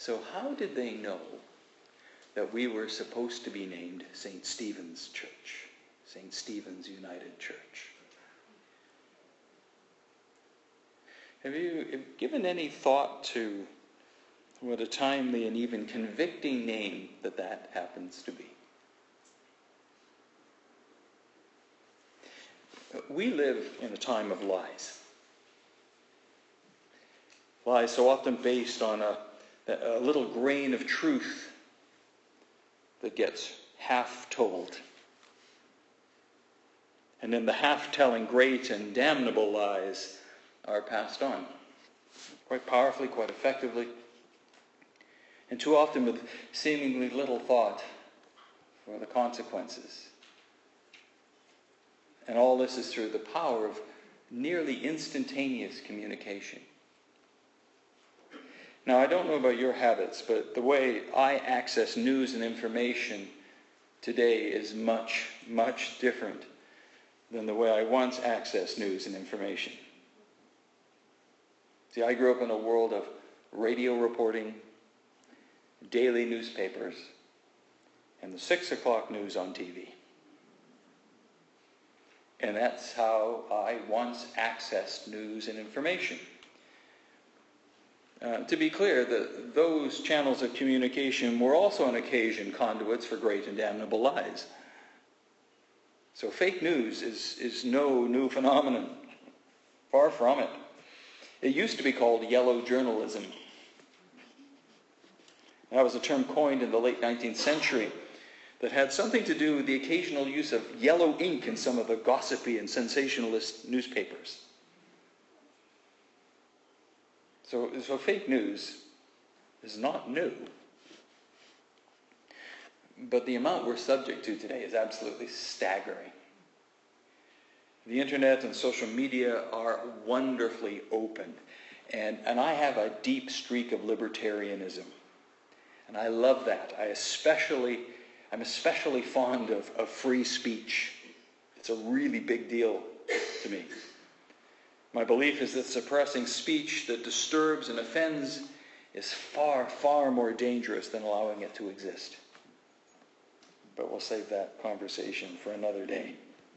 So how did they know that we were supposed to be named St. Stephen's Church, St. Stephen's United Church? Have you given any thought to what a timely and even convicting name that happens to be? We live in a time of lies. Lies so often based on a little grain of truth that gets half told. And then the half-telling great and damnable lies are passed on quite powerfully, quite effectively, and too often with seemingly little thought for the consequences. And all this is through the power of nearly instantaneous communication. Now, I don't know about your habits, but the way I access news and information today is much, much different than the way I once accessed news and information. See, I grew up in a world of radio reporting, daily newspapers, and the 6 o'clock news on TV. And that's how I once accessed news and information. To be clear, those channels of communication were also on occasion conduits for great and damnable lies. So fake news is no new phenomenon. Far from it. It used to be called yellow journalism. That was a term coined in the late 19th century that had something to do with the occasional use of yellow ink in some of the gossipy and sensationalist newspapers. So fake news is not new. But the amount we're subject to today is absolutely staggering. The internet and social media are wonderfully open. And I have a deep streak of libertarianism. And I love that. I'm especially fond of free speech. It's a really big deal to me. My belief is that suppressing speech that disturbs and offends is far, far more dangerous than allowing it to exist. But we'll save that conversation for another day.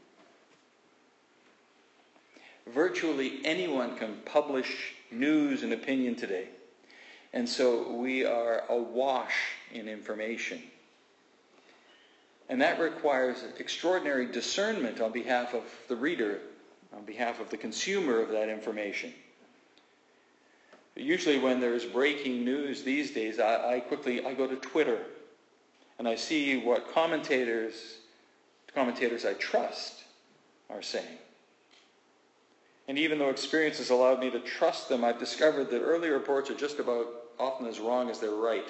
Virtually anyone can publish news and opinion today. And so we are awash in information. And that requires extraordinary discernment on behalf of the reader, on behalf of the consumer of that information. Usually when there's breaking news these days, I go to Twitter and I see what commentators I trust are saying. And even though experience has allowed me to trust them, I've discovered that early reports are just about often as wrong as they're right.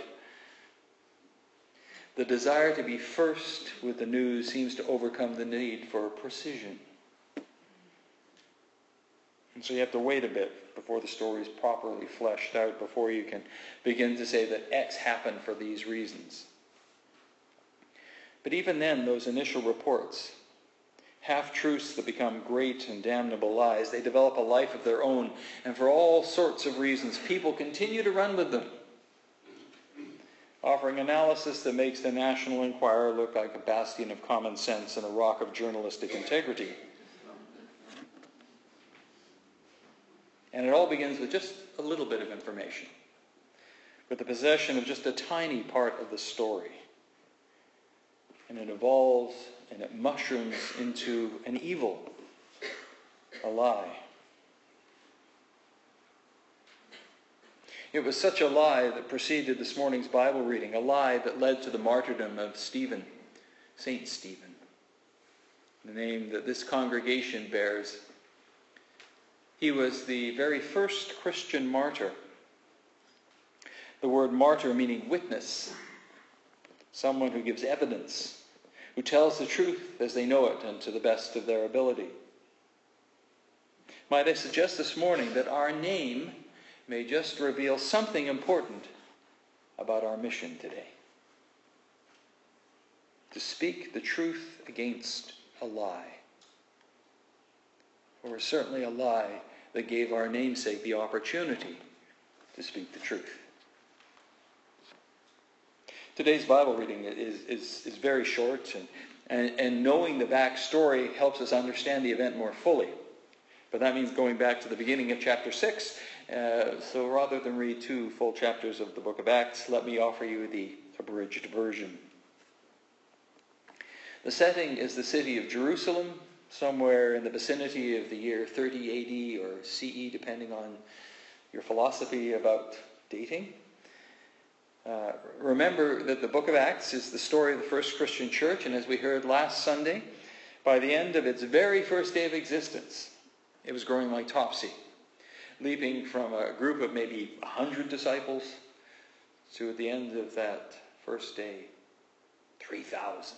The desire to be first with the news seems to overcome the need for precision. And so you have to wait a bit before the story is properly fleshed out, before you can begin to say that X happened for these reasons. But even then, those initial reports, half-truths that become great and damnable lies, they develop a life of their own. And for all sorts of reasons, people continue to run with them, offering analysis that makes the National Enquirer look like a bastion of common sense and a rock of journalistic integrity. And it all begins with just a little bit of information, with the possession of just a tiny part of the story. And it evolves and it mushrooms into an evil, a lie. It was such a lie that preceded this morning's Bible reading, a lie that led to the martyrdom of Stephen, Saint Stephen, the name that this congregation bears. He was the very first Christian martyr. The word martyr meaning witness, someone who gives evidence, who tells the truth as they know it and to the best of their ability. Might I suggest this morning that our name may just reveal something important about our mission today. To speak the truth against a lie. Or certainly a lie that gave our namesake the opportunity to speak the truth. Today's Bible reading is very short, and knowing the backstory helps us understand the event more fully. But that means going back to the beginning of chapter 6. So rather than read 2 full chapters of the book of Acts, let me offer you the abridged version. The setting is the city of Jerusalem, somewhere in the vicinity of the year 30 AD or CE, depending on your philosophy about dating. Remember that the book of Acts is the story of the first Christian church, and as we heard last Sunday, by the end of its very first day of existence, it was growing like topsy, leaping from a group of maybe 100 disciples to, at the end of that first day, 3,000.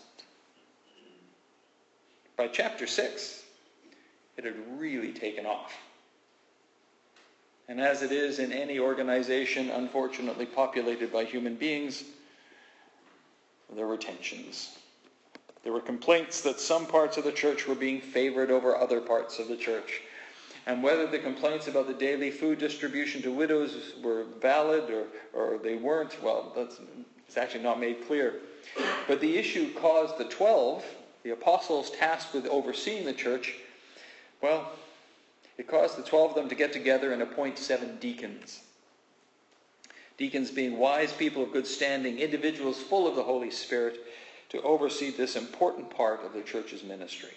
By chapter 6, it had really taken off. And as it is in any organization unfortunately populated by human beings, there were tensions. There were complaints that some parts of the church were being favored over other parts of the church. And whether the complaints about the daily food distribution to widows were valid or they weren't, well, it's actually not made clear. But the issue caused the 12, the apostles tasked with overseeing the church, well, it caused the 12 of them to get together and appoint 7 deacons. Deacons being wise people of good standing, individuals full of the Holy Spirit, to oversee this important part of the church's ministry.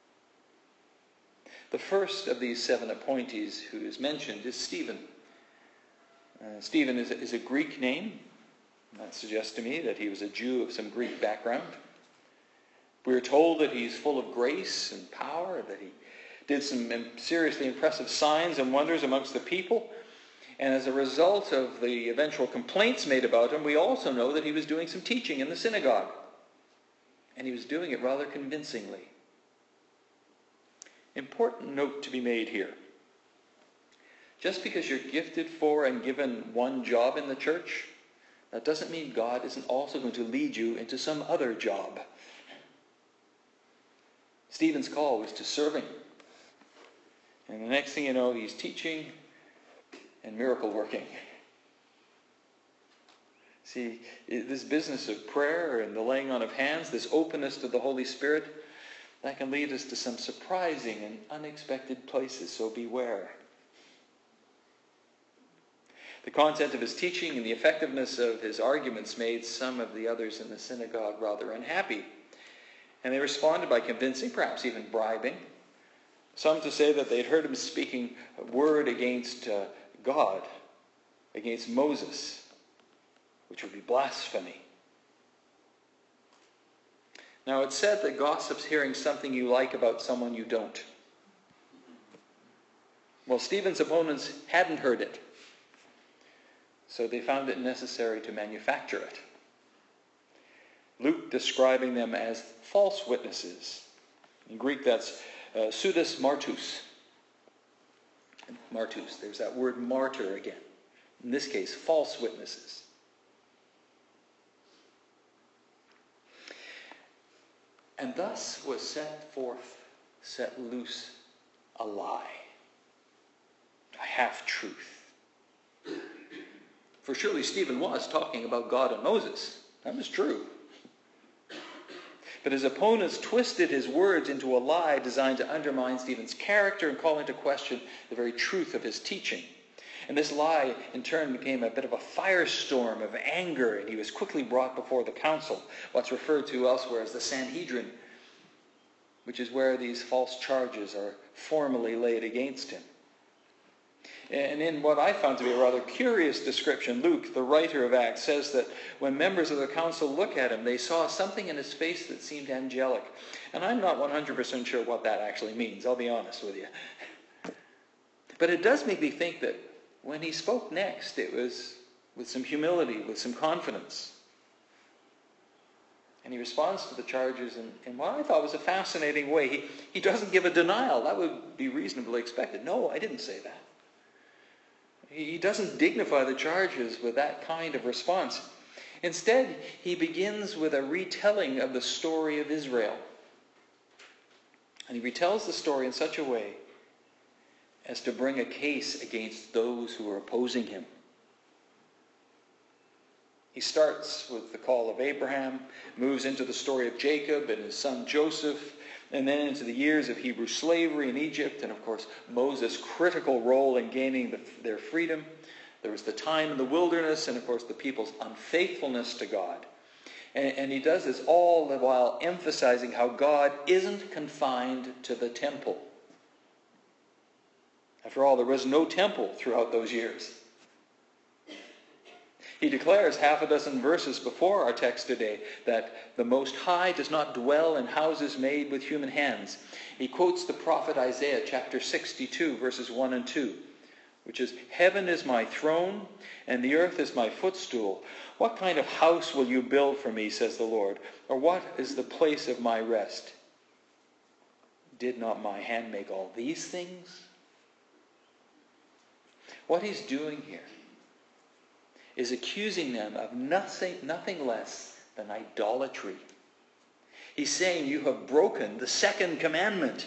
The first of these 7 appointees who is mentioned is Stephen. Stephen is a Greek name. That suggests to me that he was a Jew of some Greek background. We're told that he's full of grace and power, that he did some seriously impressive signs and wonders amongst the people. And as a result of the eventual complaints made about him, we also know that he was doing some teaching in the synagogue. And he was doing it rather convincingly. Important note to be made here. Just because you're gifted for and given one job in the church, that doesn't mean God isn't also going to lead you into some other job. Stephen's call was to serving. And the next thing you know, he's teaching and miracle working. See, this business of prayer and the laying on of hands, this openness to the Holy Spirit, that can lead us to some surprising and unexpected places, so beware. The content of his teaching and the effectiveness of his arguments made some of the others in the synagogue rather unhappy. And they responded by convincing, perhaps even bribing, some to say that they'd heard him speaking a word against God, against Moses, which would be blasphemy. Now, it's said that gossip's hearing something you like about someone you don't. Well, Stephen's opponents hadn't heard it, so they found it necessary to manufacture it. Luke describing them as false witnesses. In Greek, that's pseudos martus. Martus, there's that word martyr again. In this case, false witnesses. And thus was set loose a lie, a half-truth. For surely Stephen was talking about God and Moses. That was true. But his opponents twisted his words into a lie designed to undermine Stephen's character and call into question the very truth of his teaching. And this lie, in turn, became a bit of a firestorm of anger, and he was quickly brought before the council, what's referred to elsewhere as the Sanhedrin, which is where these false charges are formally laid against him. And in what I found to be a rather curious description, Luke, the writer of Acts, says that when members of the council look at him, they saw something in his face that seemed angelic. And I'm not 100% sure what that actually means, I'll be honest with you. But it does make me think that when he spoke next, it was with some humility, with some confidence. And he responds to the charges in what I thought was a fascinating way. He doesn't give a denial. That would be reasonably expected. No, I didn't say that. He doesn't dignify the charges with that kind of response. Instead, he begins with a retelling of the story of Israel. And he retells the story in such a way as to bring a case against those who are opposing him. He starts with the call of Abraham, moves into the story of Jacob and his son Joseph, and then into the years of Hebrew slavery in Egypt, and of course Moses' critical role in gaining their freedom. There was the time in the wilderness, and of course the people's unfaithfulness to God. And he does this all the while emphasizing how God isn't confined to the temple. After all, there was no temple throughout those years. He declares half a dozen verses before our text today that the Most High does not dwell in houses made with human hands. He quotes the prophet Isaiah chapter 62 verses 1 and 2, which is, "Heaven is my throne, and the earth is my footstool. What kind of house will you build for me, says the Lord? Or what is the place of my rest? Did not my hand make all these things?" What he's doing here is accusing them of nothing less than idolatry. He's saying, you have broken the second commandment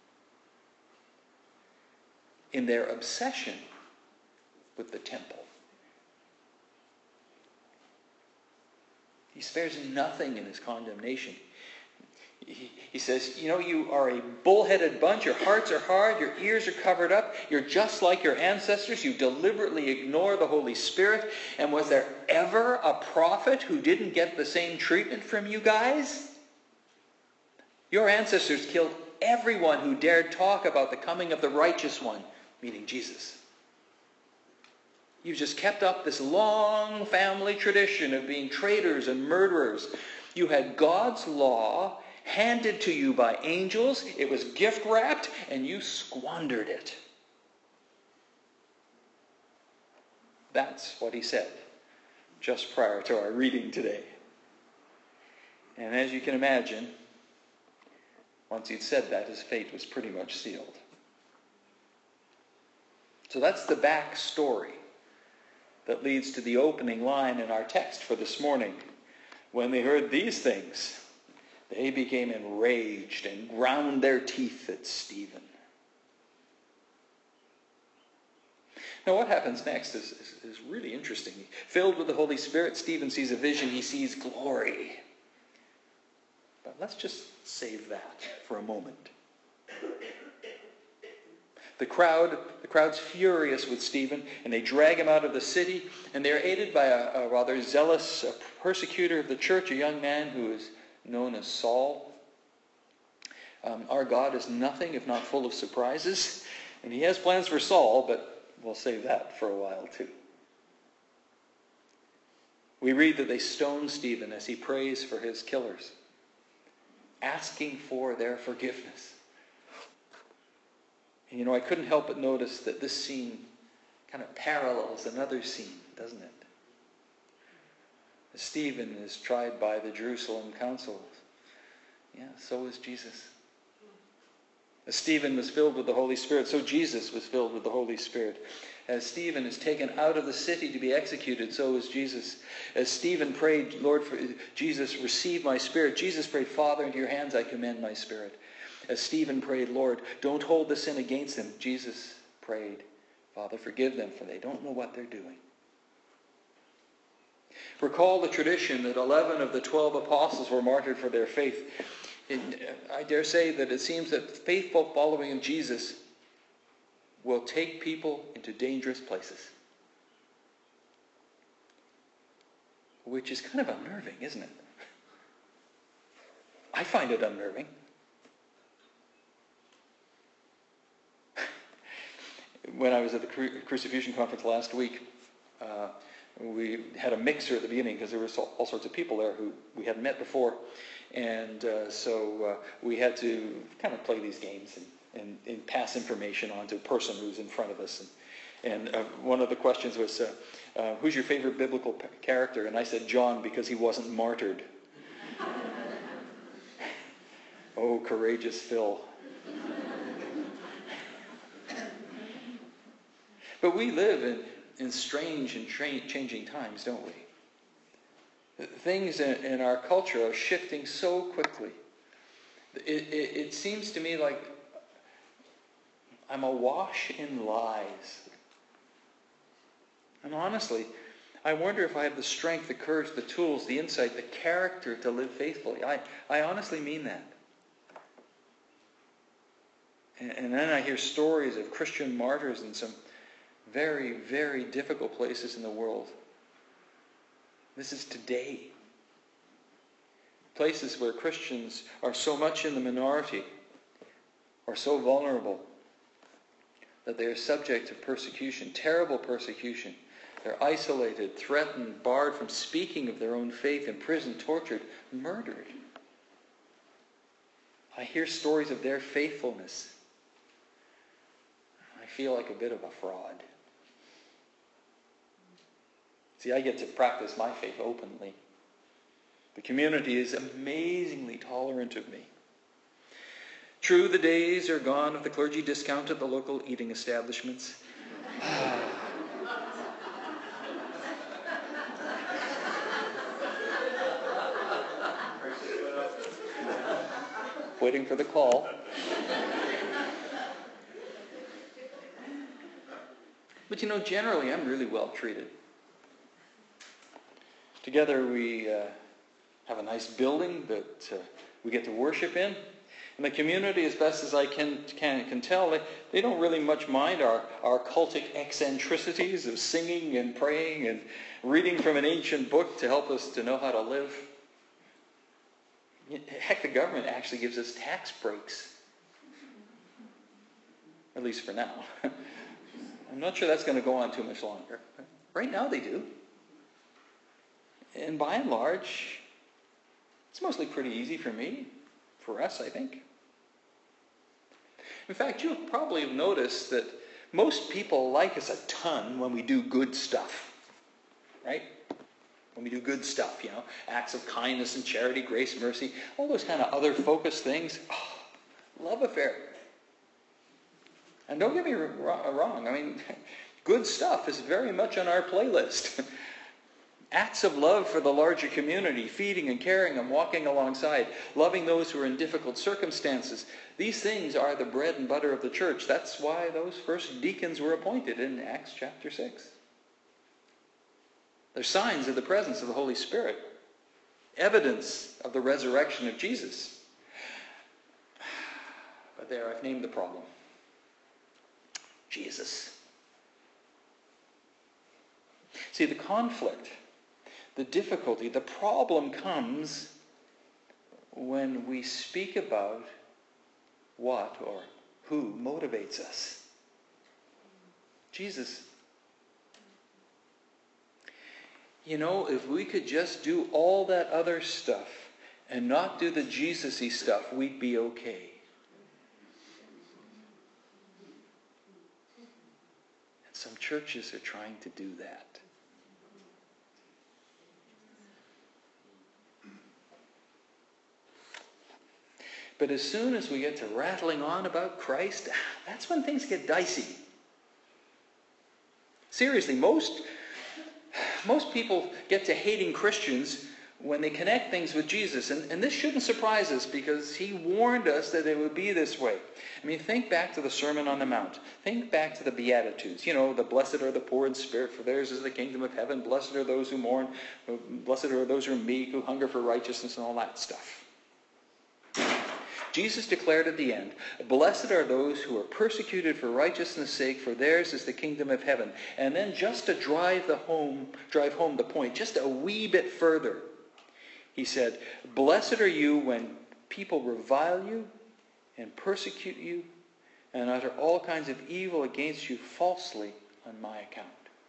in their obsession with the temple. He spares nothing in his condemnation. He says, you are a bullheaded bunch. Your hearts are hard. Your ears are covered up. You're just like your ancestors. You deliberately ignore the Holy Spirit. And was there ever a prophet who didn't get the same treatment from you guys? Your ancestors killed everyone who dared talk about the coming of the righteous one, meaning Jesus. You've just kept up this long family tradition of being traitors and murderers. You had God's law handed to you by angels. It was gift wrapped, and you squandered it. That's what he said just prior to our reading today. And as you can imagine, once he'd said that, his fate was pretty much sealed. So that's the backstory that leads to the opening line in our text for this morning. When they heard these things, they became enraged and ground their teeth at Stephen. Now what happens next is really interesting. Filled with the Holy Spirit, Stephen sees a vision. He sees glory. But let's just save that for a moment. The crowd's furious with Stephen, and they drag him out of the city, and they're aided by a rather zealous persecutor of the church, a young man who is known as Saul. Our God is nothing if not full of surprises, and he has plans for Saul, but we'll save that for a while too. We read that they stone Stephen as he prays for his killers, asking for their forgiveness. And I couldn't help but notice that this scene kind of parallels another scene, doesn't it? Stephen is tried by the Jerusalem council. Yeah, so is Jesus. As Stephen was filled with the Holy Spirit, so Jesus was filled with the Holy Spirit. As Stephen is taken out of the city to be executed, so was Jesus. As Stephen prayed, Lord, for Jesus, receive my spirit, Jesus prayed, Father, into your hands I commend my spirit. As Stephen prayed, Lord, don't hold the sin against them, Jesus prayed, Father, forgive them, for they don't know what they're doing. Recall the tradition that 11 of the 12 apostles were martyred for their faith. And I dare say that it seems that faithful following of Jesus will take people into dangerous places. Which is kind of unnerving, isn't it? I find it unnerving. When I was at the Crucifixion Conference last week, we had a mixer at the beginning because there were all sorts of people there who we hadn't met before. And so we had to kind of play these games and pass information on to a person who's in front of us. And one of the questions was, who's your favorite biblical character? And I said John because he wasn't martyred. Oh, courageous Phil. But we live in strange and changing times, don't we? Things in our culture are shifting so quickly. It seems to me like I'm awash in lies. And honestly, I wonder if I have the strength, the courage, the tools, the insight, the character to live faithfully. I honestly mean that. And then I hear stories of Christian martyrs in some very, very difficult places in the world. This is today. Places where Christians are so much in the minority, or so vulnerable, that they are subject to persecution, terrible persecution. They're isolated, threatened, barred from speaking of their own faith, imprisoned, tortured, murdered. I hear stories of their faithfulness. I feel like a bit of a fraud. See, I get to practice my faith openly. The community is amazingly tolerant of me. True, the days are gone of the clergy discount at the local eating establishments. Waiting for the call. But generally I'm really well treated. Together we have a nice building that we get to worship in. And the community, as best as I can tell, they don't really much mind our cultic eccentricities of singing and praying and reading from an ancient book to help us to know how to live. Heck, the government actually gives us tax breaks. At least for now. I'm not sure that's going to go on too much longer. Right now they do. And by and large, it's mostly pretty easy for me. For us, I think. In fact, you probably have noticed that most people like us a ton when we do good stuff. Right? When we do good stuff, acts of kindness and charity, grace, mercy, all those kind of other focused things. Oh, love affair. And don't get me wrong, good stuff is very much on our playlist. Acts of love for the larger community, feeding and caring and walking alongside, loving those who are in difficult circumstances. These things are the bread and butter of the church. That's why those first deacons were appointed in Acts chapter 6. They're signs of the presence of the Holy Spirit, evidence of the resurrection of Jesus. But there, I've named the problem. Jesus. See, the conflict, the difficulty, the problem comes when we speak about what or who motivates us. Jesus. If we could just do all that other stuff and not do the Jesus-y stuff, we'd be okay. And some churches are trying to do that. But as soon as we get to rattling on about Christ, that's when things get dicey. Seriously, most people get to hating Christians when they connect things with Jesus. And this shouldn't surprise us because he warned us that it would be this way. Think back to the Sermon on the Mount. Think back to the Beatitudes. The blessed are the poor in spirit, for theirs is the kingdom of heaven. Blessed are those who mourn. Blessed are those who are meek, who hunger for righteousness, and all that stuff. Jesus declared at the end, blessed are those who are persecuted for righteousness' sake, for theirs is the kingdom of heaven. And then just to drive home the point, just a wee bit further, he said, blessed are you when people revile you and persecute you and utter all kinds of evil against you falsely on my account.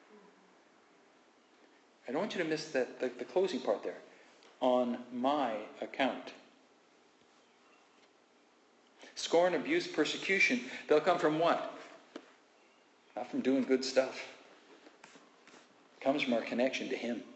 I don't want you to miss the closing part there. On my account. Scorn, abuse, persecution, they'll come from what? Not from doing good stuff. It comes from our connection to him.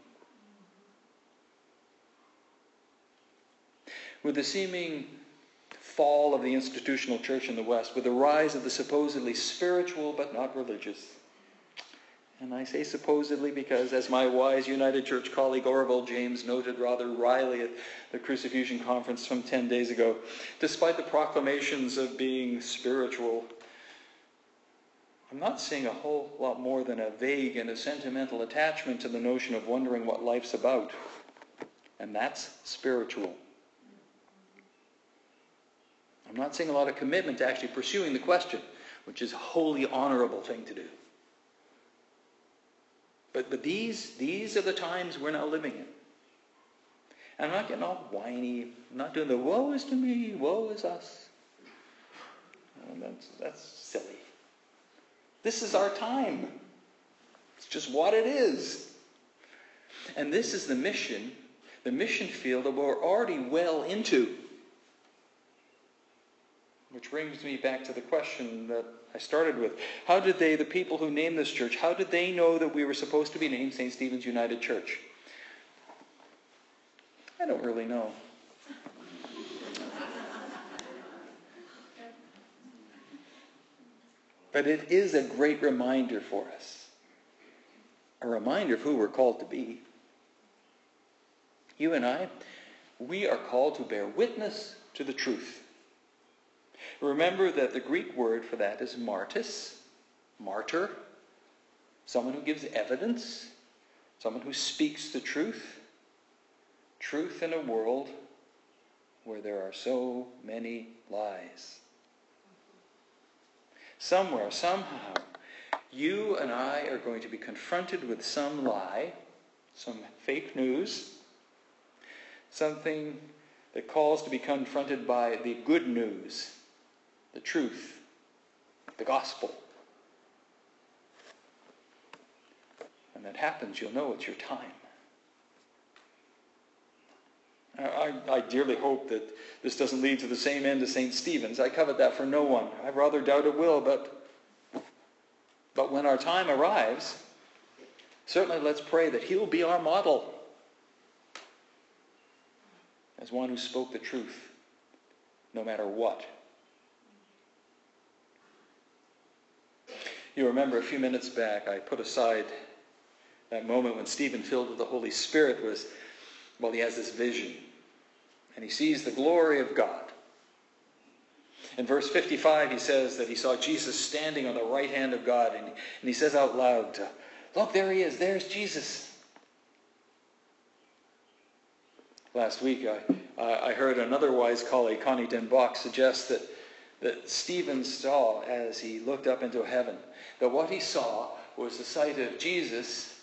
With the seeming fall of the institutional church in the West, with the rise of the supposedly spiritual but not religious, and I say supposedly because, as my wise United Church colleague Orville James noted rather wryly at the Crucifusion Conference from 10 days ago, despite the proclamations of being spiritual, I'm not seeing a whole lot more than a vague and a sentimental attachment to the notion of wondering what life's about. And that's spiritual. I'm not seeing a lot of commitment to actually pursuing the question, which is a wholly honorable thing to do. But these are the times we're now living in. And I'm not getting all whiny. I'm not doing the woe is to me, woe is us. That's silly. This is our time. It's just what it is. And this is the mission field that we're already well into. Which brings me back to the question that I started with. How did the people who named this church, how did they know that we were supposed to be named St. Stephen's United Church? I don't really know. But it is a great reminder for us. A reminder of who we're called to be. You and I, we are called to bear witness to the truth. Remember that the Greek word for that is martis, martyr, someone who gives evidence, someone who speaks the truth. Truth in a world where there are so many lies. Somewhere, somehow, you and I are going to be confronted with some lie, some fake news, something that calls to be confronted by the good news, the truth, the gospel. When that happens, you'll know it's your time. I dearly hope that this doesn't lead to the same end as St. Stephen's. I covet that for no one. I rather doubt it will, but when our time arrives, certainly let's pray that he'll be our model as one who spoke the truth, no matter what. You remember a few minutes back, I put aside that moment when Stephen, filled with the Holy Spirit, he has this vision. And he sees the glory of God. In verse 55, he says that he saw Jesus standing on the right hand of God. And he says out loud, look, there he is. There's Jesus. Last week, I heard another wise colleague, Connie Den Bach, suggest that Stephen saw, as he looked up into heaven, that what he saw was the sight of Jesus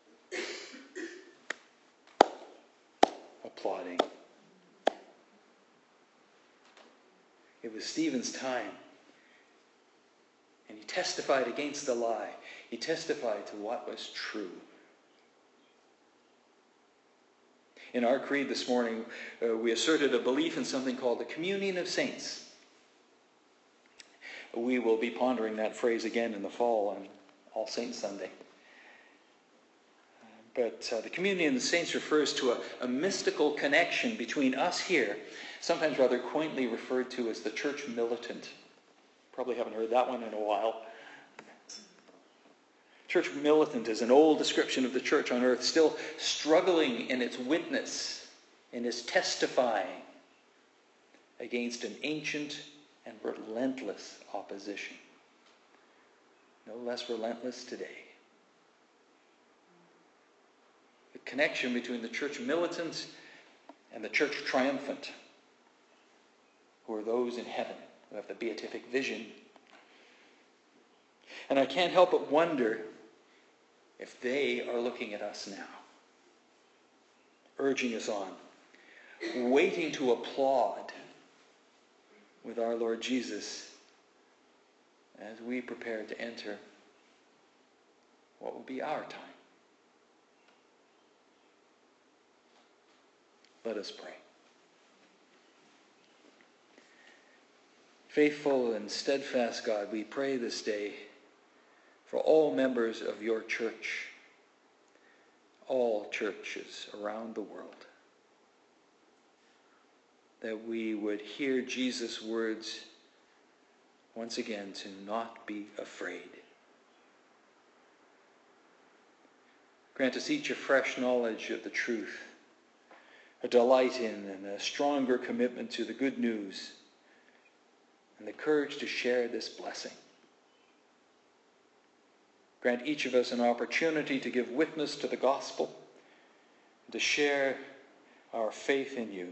applauding. It was Stephen's time. And he testified against the lie. He testified to what was true. In our creed this morning, we asserted a belief in something called the communion of saints. We will be pondering that phrase again in the fall on All Saints Sunday. But the communion of the saints refers to a mystical connection between us here, sometimes rather quaintly referred to as the church militant. Probably haven't heard that one in a while. Church militant is an old description of the church on earth, still struggling in its witness, in its testifying against an ancient and relentless opposition. No less relentless today. The connection between the church militant and the church triumphant, who are those in heaven, who have the beatific vision. And I can't help but wonder if they are looking at us now, urging us on, waiting to applaud with our Lord Jesus as we prepare to enter what will be our time. Let us pray. Faithful and steadfast God, we pray this day for all members of your church, all churches around the world, that we would hear Jesus' words once again to not be afraid. Grant us each a fresh knowledge of the truth, a delight in and a stronger commitment to the good news, and the courage to share this blessing. Grant each of us an opportunity to give witness to the gospel, and to share our faith in you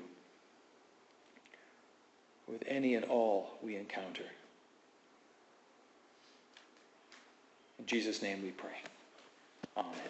with any and all we encounter. In Jesus' name we pray. Amen.